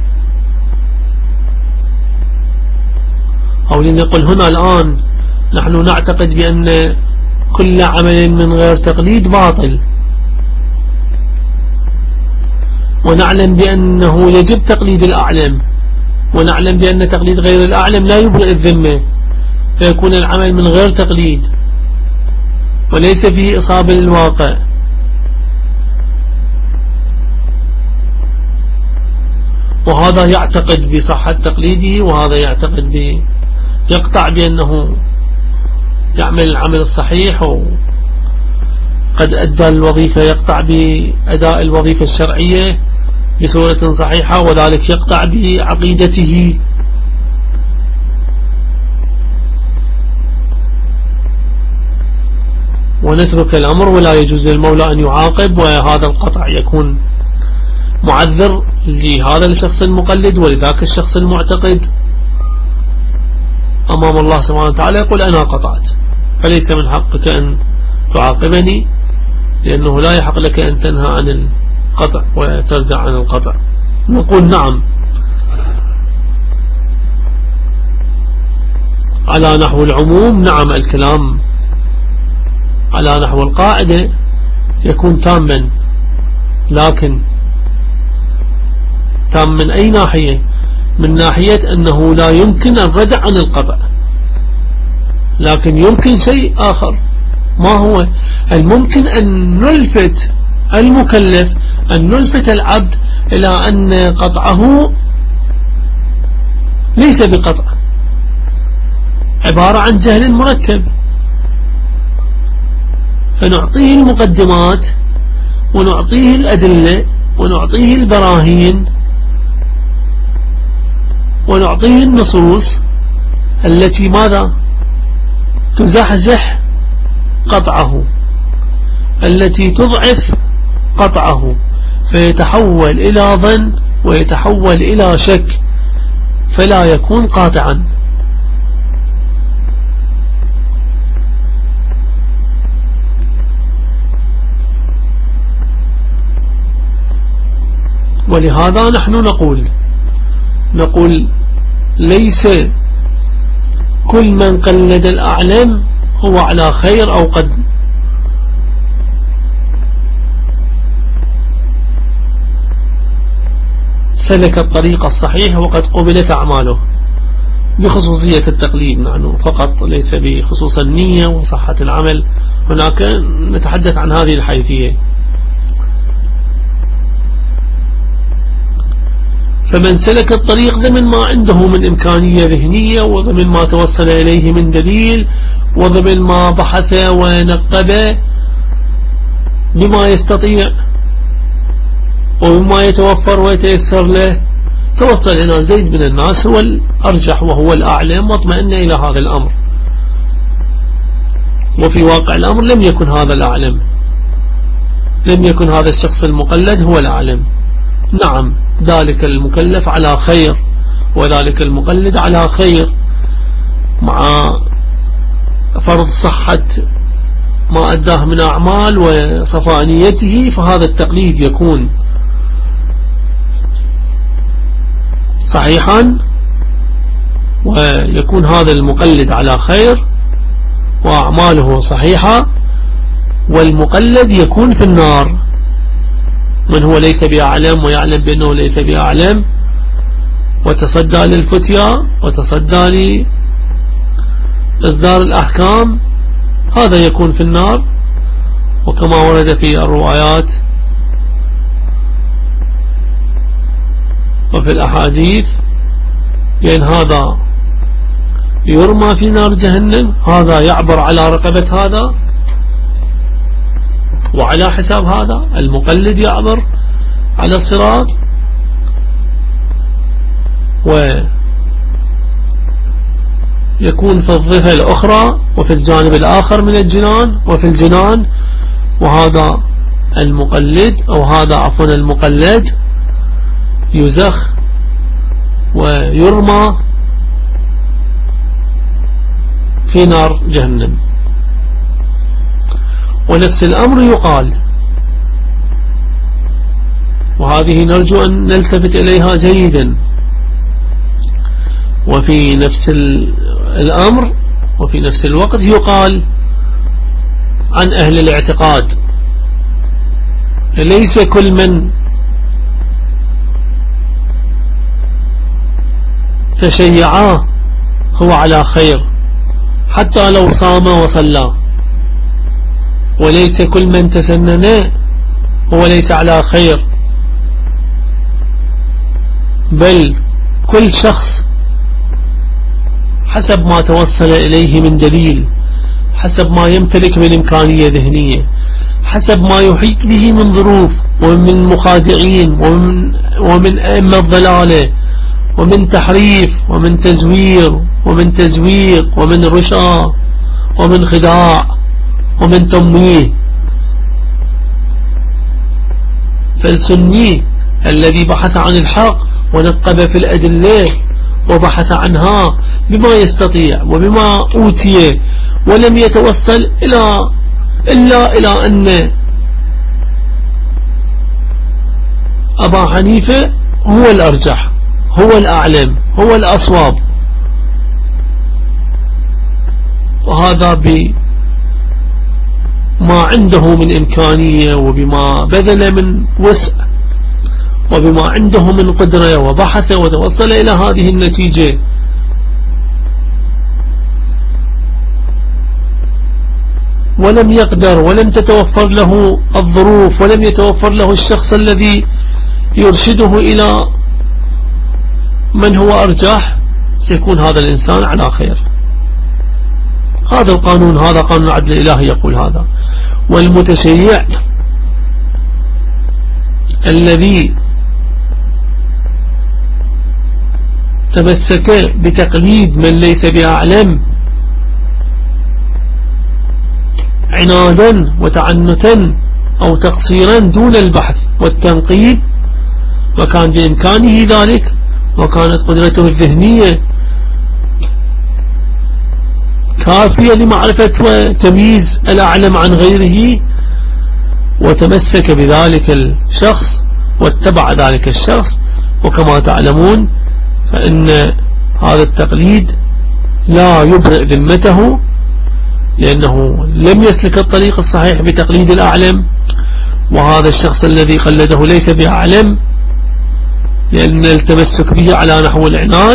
أو لنقل هنا الآن نحن نعتقد بأن كل عمل من غير تقليد باطل، ونعلم بأنه يجب تقليد الأعلم، ونعلم بأن تقليد غير الأعلم لا يبرئ الذمة، فيكون العمل من غير تقليد وليس فيه إصابة للواقع. وهذا يعتقد بصحة تقليده، وهذا يعتقد ب يقطع بأنه يعمل العمل الصحيح وقد أدى الوظيفة، يقطع بأداء الوظيفة الشرعية بصورة صحيحة، وذلك يقطع بعقيدته. ونترك الأمر ولا يجوز للمولى أن يعاقب، وهذا القطع يكون معذر لهذا الشخص المقلد ولذاك الشخص المعتقد أمام الله سبحانه وتعالى، يقول أنا قطعت، فليس من حقك أن تعاقبني، لأنه لا يحق لك أن تنهى عن القطع وترجع عن القطع. نقول نعم، على نحو العموم نعم، الكلام على نحو القاعدة يكون تاما، لكن تام من أي ناحية؟ من ناحية أنه لا يمكن الردع عن القطع، لكن يمكن شيء آخر. ما هو؟ الممكن أن نلفت المكلف، أن نلفت العبد إلى أن قطعه ليس بقطع، عبارة عن جهل مركب، فنعطيه المقدمات ونعطيه الأدلة ونعطيه البراهين ونعطيه النصوص التي ماذا تزحزح قطعه، التي تضعف قطعه، فيتحول إلى ظن ويتحول إلى شك، فلا يكون قاطعا. ولهذا نحن نقول نقول ليس كل من قلد الأعلم هو على خير أو قد سلك الطريق الصحيح وقد قبلت أعماله بخصوصية التقليد، نحن فقط ليس بخصوص النية وصحة العمل، هناك نتحدث عن هذه الحيثية. فمن سلك الطريق ضمن ما عنده من إمكانية ذهنية، وضمن ما توصل إليه من دليل، وضمن ما بحث ونقب بما يستطيع وبما يتوفر ويتيسر له، توصل إلى زيد من الناس هو الأرجح وهو الأعلم، واطمئن إلى هذا الأمر. وفي واقع الأمر لم يكن هذا الأعلم، لم يكن هذا الشخص المقلد هو الأعلم. نعم، ذلك المكلف على خير وذلك المقلد على خير، مع فرض صحة ما أداه من أعمال وصفاء نيته، فهذا التقليد يكون صحيحا، ويكون هذا المقلد على خير وأعماله صحيحة، والمقلد يكون في النار. من هو ليس بأعلم ويعلم بأنه ليس بأعلم وتصدى للفتيا وتصدى لإصدار الأحكام، هذا يكون في النار. وكما ورد في الروايات وفي الأحاديث بأن هذا يرمى في نار جهنم، هذا يعبر على رقبة هذا، وعلى حساب هذا المقلد يعبر على الصراط، ويكون في الضفة الأخرى وفي الجانب الآخر من الجنان وفي الجنان. وهذا المقلد أو هذا عفوا المقلد يزخ ويرمى في نار جهنم. ونفس الأمر يقال، وهذه نرجو أن نلتفت إليها جيدا، وفي نفس الأمر وفي نفس الوقت يقال عن أهل الاعتقاد: ليس كل من تشيعاه هو على خير حتى لو صام وصلى، وليس كل من تسنن هو ليس على خير، بل كل شخص حسب ما توصل إليه من دليل، حسب ما يمتلك من إمكانية ذهنية، حسب ما يحيط به من ظروف ومن مخادعين ومن, ومن أئمة ضلالة ومن تحريف ومن تزوير ومن تزويق ومن رشا ومن خداع ومن تمويه. فالسني الذي بحث عن الحق ونقب في الأدلة وبحث عنها بما يستطيع وبما أوتي، ولم يتوصل إلى إلا إلى أن أبا حنيفة هو الأرجح، هو الأعلم، هو الأصواب، وهذا بما عنده من إمكانية وبما بذل من وسع وبما عنده من قدرة، وبحث وتوصل إلى هذه النتيجة. ولم يقدر ولم تتوفر له الظروف ولم يتوفر له الشخص الذي يرشده إلى من هو أرجح، سيكون هذا الإنسان على خير. هذا القانون، هذا قانون العدل الإلهي يقول هذا. والمتشيع الذي تمسك بتقليد من ليس بأعلم عنادا وتعنتا أو تقصيرا دون البحث والتنقيب، وكان بإمكانه ذلك وكانت قدرته الذهنية كافية لمعرفة وتمييز الأعلم عن غيره، وتمسك بذلك الشخص واتبع ذلك الشخص. وكما تعلمون فإن هذا التقليد لا يبرئ ذمته، لأنه لم يسلك الطريق الصحيح بتقليد الأعلم، وهذا الشخص الذي قلده ليس بأعلم، لأن التمسك به على نحو العناد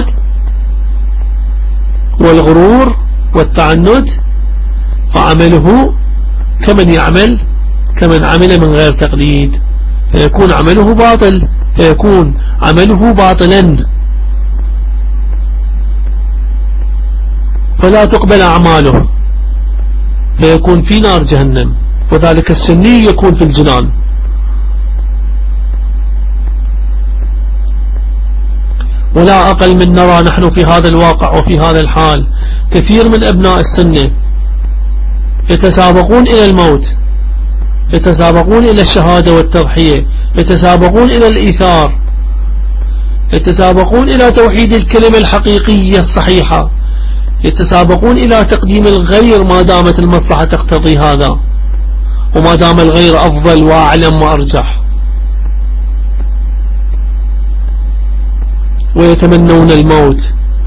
والغرور والتعنت، فعمله كمن يعمل كمن عمل من غير تقليد، فيكون عمله باطل فيكون عمله باطلا، فلا تقبل أعماله، فيكون في نار جهنم. وذلك السني يكون في الجنان. ولا أقل من نرى نحن في هذا الواقع وفي هذا الحال كثير من أبناء السنة يتسابقون إلى الموت، يتسابقون إلى الشهادة والتضحية، يتسابقون إلى الإيثار، يتسابقون إلى توحيد الكلمة الحقيقية الصحيحة، يتسابقون إلى تقديم الغير ما دامت المصلحة تقتضي هذا، وما دام الغير أفضل وأعلم وأرجح. ويتمنون الموت.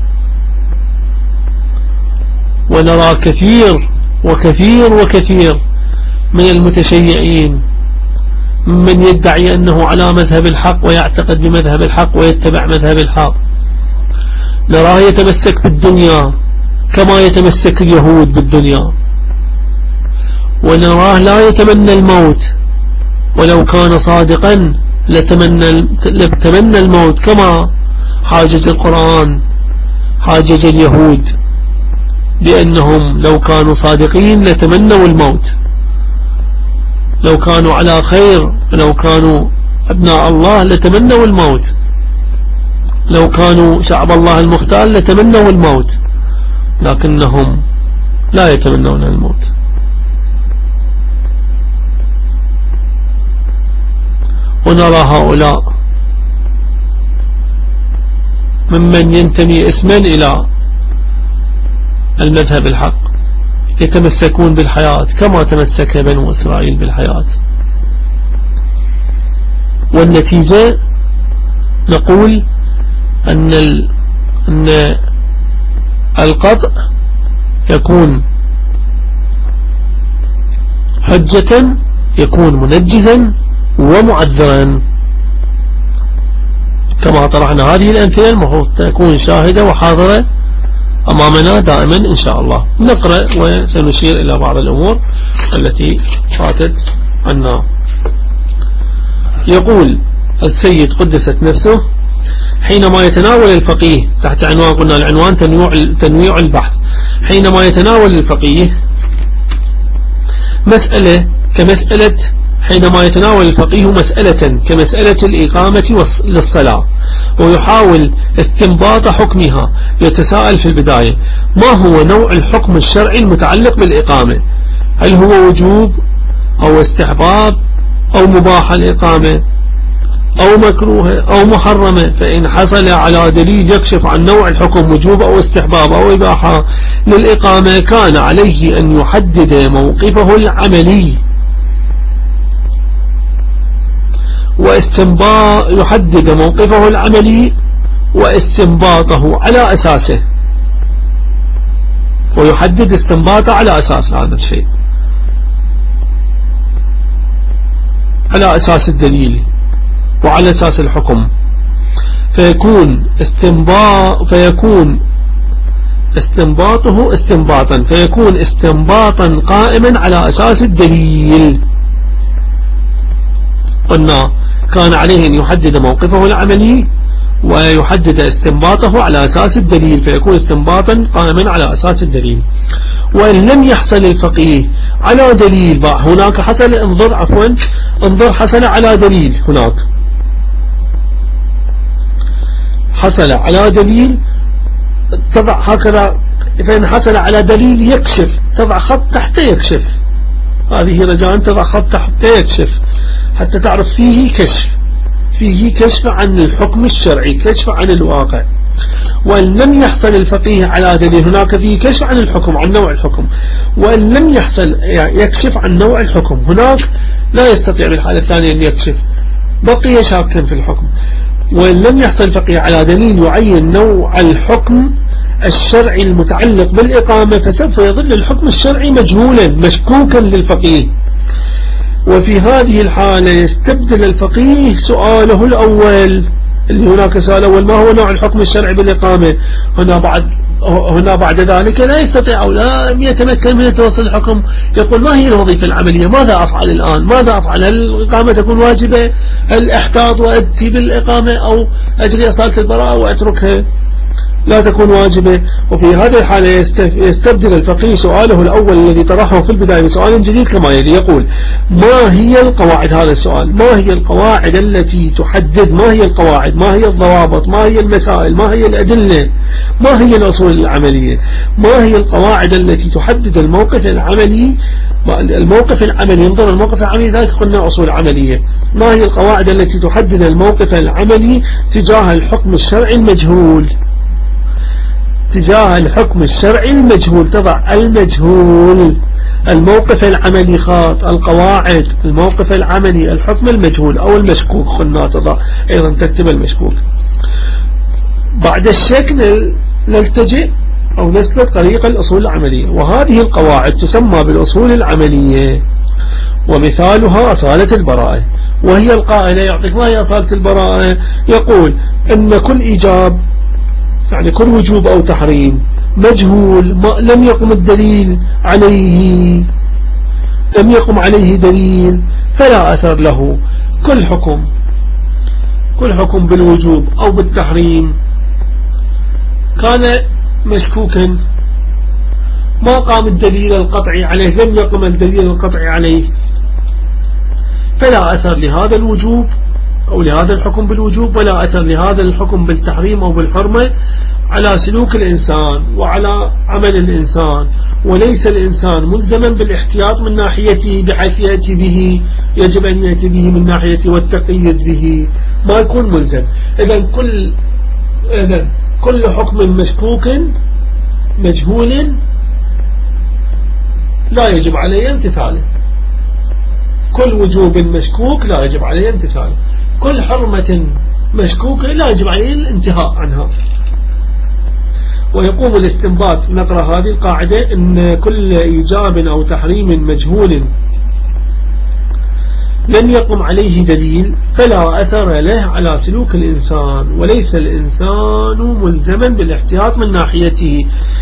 ونرى كثير وكثير وكثير من المتشيعين من يدعي أنه على مذهب الحق ويعتقد بمذهب الحق ويتبع مذهب الحق، نراه يتمسك بالدنيا كما يتمسك اليهود بالدنيا، ونراه لا يتمنى الموت، ولو كان صادقا لتمنى, لتمنى الموت كما حاجج القرآن حاجج اليهود بأنهم لو كانوا صادقين لتمنوا الموت، لو كانوا على خير، لو كانوا أبناء الله لتمنوا الموت، لو كانوا شعب الله المختار لتمنوا الموت، لكنهم لا يتمنون الموت. ونرى هؤلاء ممن ينتمي اسما إلى المذهب الحق يتمسكون بالحياة كما تمسك بنو إسرائيل بالحياة. والنتيجة نقول أن, أن القطع يكون حجة، يكون منجزا ومعذرا، كما طرحنا هذه الأمثلة المفروض تكون شاهدة وحاضرة أمامنا دائما إن شاء الله. نقرأ وسنشير إلى بعض الأمور التي فاتت عنا. يقول السيد قدست نفسه: حينما يتناول الفقيه، تحت عنوان قلنا العنوان تنويع, تنويع البحث، حينما يتناول الفقيه مسألة كمسألة حينما يتناول الفقيه مسألة كمسألة الإقامة للصلاة ويحاول استنباط حكمها، يتساءل في البداية: ما هو نوع الحكم الشرعي المتعلق بالإقامة؟ هل هو وجوب أو استحباب أو مباح الإقامة أو مكروه أو محرمة؟ فإن حصل على دليل يكشف عن نوع الحكم وجوب أو استحباب أو إباحة للإقامة كان عليه أن يحدد موقفه العملي واستنباط يحدد موقفه العملي واستنباطه على أساسه، ويحدد استنباطه على أساس هذا الشيء، على أساس الدليل وعلى أساس الحكم، فيكون استنباط فيكون استنباطه استنباطا فيكون استنباطا قائما على أساس الدليل. قلنا كان عليه أن يحدد موقفه العملي ويحدد استنباطه على أساس الدليل، فيكون استنباطا قائما على أساس الدليل. وإن لم يحصل الفقيه على دليل، هناك حصل انظر عفوا انظر حصل على دليل، هناك حصل على دليل تضع هكذا، فإن حصل على دليل يكشف تضع خط تحت يكشف، هذه رجاء تضع خط تحت يكشف حتى تعرف فيه كشف، فيه كشف عن الحكم الشرعي، كشف عن الواقع. وإن لم يحصل الفقيه على دليل، هناك فيه كشف عن الحكم، عن نوع الحكم. وإن لم يحصل يكشف عن نوع الحكم، هناك لا يستطيع بالحالة الثانية أن يكشف، بقي شاكا في الحكم. وإن لم يحصل الفقيه على دليل يعين نوع الحكم الشرعي المتعلق بالإقامة، فسوف يظل الحكم الشرعي مجهولا مشكوكا للفقيه. وفي هذه الحالة يستبدل الفقيه سؤاله الأول، اللي هناك سؤال أول: ما هو نوع الحكم الشرعي بالإقامة؟ هنا بعد هنا بعد ذلك لا يستطيع أو لا يتمكن من توصل الحكم، يقول: ما هي الوظيفة العملية؟ ماذا أفعل الآن؟ ماذا أفعل؟ هل الإقامة تكون واجبة؟ هل أحتاط وأتي بالإقامة أو أجري أصالة البراءة وأتركها؟ لا تكون واجبة. وفي هذه الحالة يستبدل الفقيه سؤاله الأول الذي طرحه في البداية بسؤال جديد كما يلي: يقول: ما هي القواعد؟ هذا السؤال: ما هي القواعد التي تحدد؟ ما هي القواعد؟ ما هي الضوابط؟ ما هي المسائل؟ ما هي الأدلة؟ ما هي الأصول العملية؟ ما هي القواعد التي تحدد الموقف العملي؟ الموقف العملي، ينظر الموقف العملي، ذلك قلنا أصول عملية. ما هي القواعد التي تحدد الموقف العملي تجاه الحكم الشرعي المجهول؟ تجاه الحكم الشرعي المجهول تضع المجهول، الموقف العملي خاط، القواعد، الموقف العملي، الحكم المجهول أو المشكوك، قلنا تضع أيضا تكتب المشكوك. بعد الشك نلتجئ أو نسلك طريق الأصول العملية، وهذه القواعد تسمى بالأصول العملية، ومثالها أصالة البراءة، وهي القائلة يعطيك ما هي أصالة البراءة؟ يقول أن كل إيجاب يعني كل وجوب أو تحريم مجهول ما لم يقم الدليل عليه لم يقم عليه دليل فلا أثر له. كل حكم كل حكم بالوجوب أو بالتحريم كان مشكوكا ما قام الدليل القطعي عليه، لم يقم الدليل القطعي عليه، فلا أثر لهذا الوجوب أو لهذا الحكم بالوجوب، ولا أثر لهذا الحكم بالتحريم أو بالحرمة على سلوك الإنسان وعلى عمل الإنسان، وليس الإنسان ملزما بالاحتياط من ناحيته بحيث يأتي به يجب أن يأتي به من ناحيته والتقيد به ما يكون ملزم. إذا كل إذا كل حكم مشكوك مجهول لا يجب عليه امتثاله، كل وجوب مشكوك لا يجب عليه امتثاله، كل حرمة مشكوكة لا يجب عليه الانتهاء عنها. ويقوم الاستنباط نقرأ هذه القاعدة ان كل إيجاب أو تحريم مجهول لم يقم عليه دليل فلا أثر له على سلوك الإنسان، وليس الإنسان ملزما بالاحتياط من ناحيته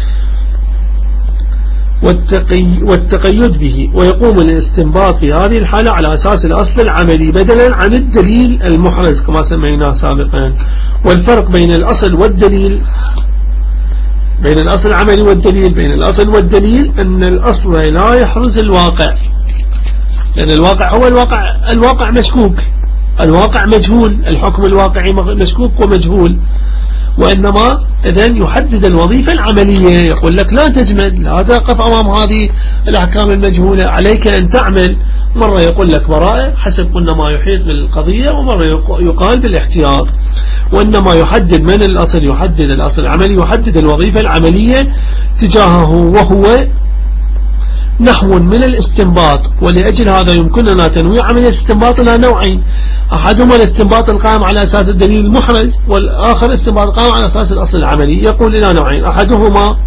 والتقي والتقيد به. ويقوم الاستنباط في هذه الحالة على أساس الأصل العملي بدلا عن الدليل المحرز كما سمعناه سابقا. والفرق بين الأصل والدليل بين الأصل العملي والدليل بين الأصل والدليل أن الأصل لا يحرز الواقع، لأن الواقع هو الواقع الواقع مشكوك، الواقع مجهول، الحكم الواقعي مشكوك ومجهول، وإنما إذن يحدد الوظيفة العملية، يقول لك لا تجمد، لا تقف أمام هذه الأحكام المجهولة، عليك أن تعمل. مرة يقول لك براءة حسب قلنا ما يحيط بالقضية، ومرة يقال بالاحتياط. وإنما يحدد من الأصل يحدد الأصل العملي يحدد الوظيفة العملية تجاهه، وهو نحو من الاستنباط. ولأجل هذا يمكننا تنويع عملية الاستنباط إلى نوعين: أحدهما الاستنباط القائم على أساس الدليل المحرز، والآخر الاستنباط القائم على أساس الأصل العملي. يقول إلى نوعين: أحدهما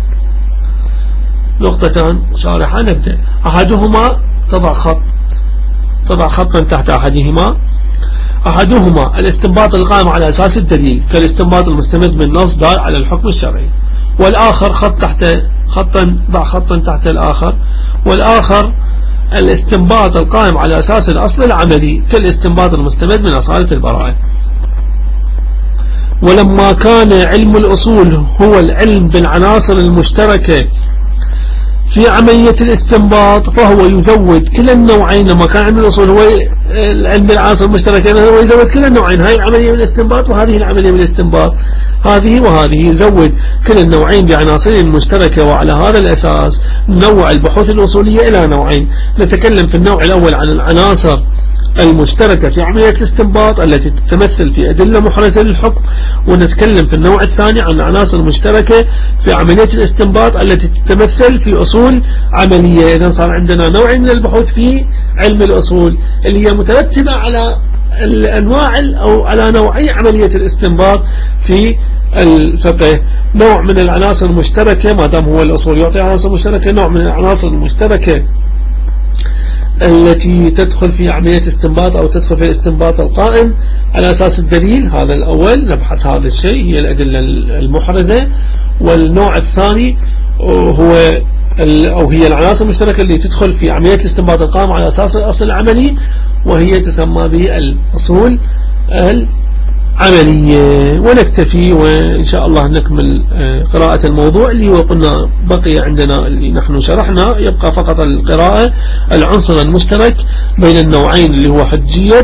نقطتان شارحة نبدأ. أحدهما تضع خط تضع خطا تحت أحدهما. أحدهما الاستنباط القائم على أساس الدليل كالاستنباط المستمد من نص دال على الحكم الشرعي، والآخر خط تحت خطا ضع خطا تحت الآخر. والآخر الاستنباط القائم على أساس الأصل العملي كالاستنباط المستمد من أصالة البراءة. ولما كان علم الأصول هو العلم بالعناصر المشتركة في عملية الاستنباط فهو يزود كلا النوعين. لما كان علم الأصول هو العلم بالعناصر المشتركة هو يزود كلا النوعين، هاي العملية من الاستنباط وهذه العملية من الاستنباط، هذه وهذه، يزود كلا النوعين بعناصر مشتركة. وعلى هذا الأساس نوع البحوث الأصولية إلى نوعين: نتكلم في النوع الأول عن العناصر المشتركة في عملية الاستنباط التي تتمثل في أدلة محرزة للحكم، ونتكلم في النوع الثاني عن العناصر المشتركة في عملية الاستنباط التي تتمثل في أصول عملية. إذن صار عندنا نوع من البحوث في علم الأصول اللي هي مترتبة على الأنواع أو على نوعي عملية الاستنباط في الفقه. نوع من العناصر المشتركة ما دام هو الأصول يعطي عناصر مشتركة، نوع من العناصر المشتركة التي تدخل في عملية استنباط أو تدخل في الاستنباط القائم على أساس الدليل، هذا الأول نبحث هذا الشيء هي الأدلة المحرزة. والنوع الثاني هو أو هي العناصر المشتركة اللي تدخل في عملية الاستنباط القائم على أساس الأصل العملي، وهي تسمى بالأصول العملية. ونكتفي وإن شاء الله نكمل قراءة الموضوع اللي هو قلنا بقي عندنا اللي نحن شرحنا، يبقى فقط القراءة العنصر المشترك بين النوعين اللي هو حجية